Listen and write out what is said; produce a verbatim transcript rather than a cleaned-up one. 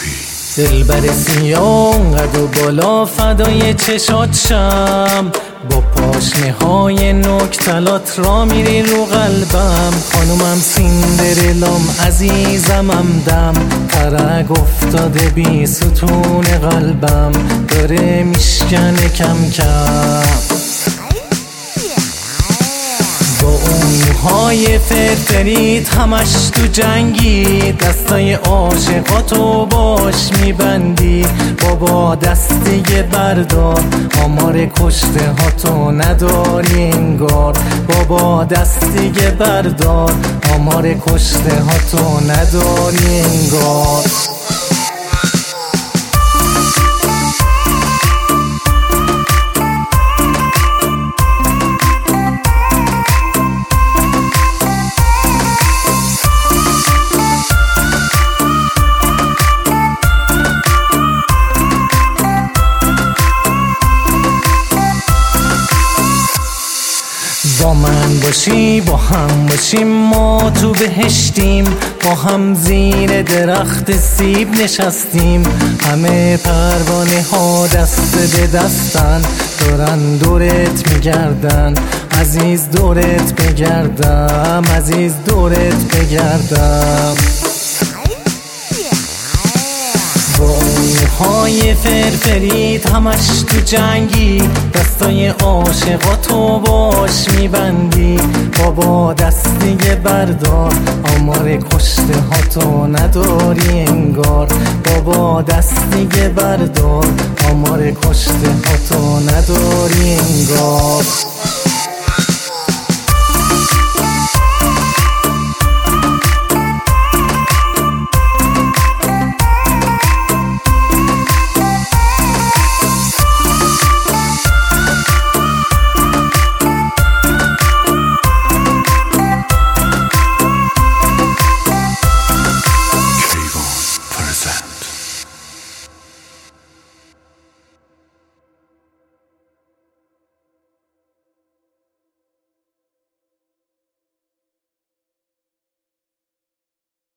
دلبر سیاه قد و بالا فدای چشات شم، با پاشنه های نوکتلات را میری رو قلبم. خانومم سیندرلام عزیزمم دم، ترک افتاده بی ستون قلبم داره میشکنه کم کم. با اون موهای فرفریت همش تو جنگی، دستای عاشقاتو باش میبندی. بابا دست دیگه بردار، آمار کشته هاتو نداری انگار. بابا دست دیگه بردار، آمار کشته هاتو نداری انگار. با من باشی با هم باشیم ما تو بهشتیم، با هم زیر درخت سیب نشستیم. همه پروانه ها دست به دستن، دورن دورت میگردن. عزیز دورت بگردم، عزیز دورت بگردم. های فرفریت همش تو جنگی، دستای عاشقاتو باش میبندی. بابا دست دیگه بردار، آمار کشته هاتو نداری انگار. بابا دست دیگه بردار، آمار کشته هاتو نداری انگار.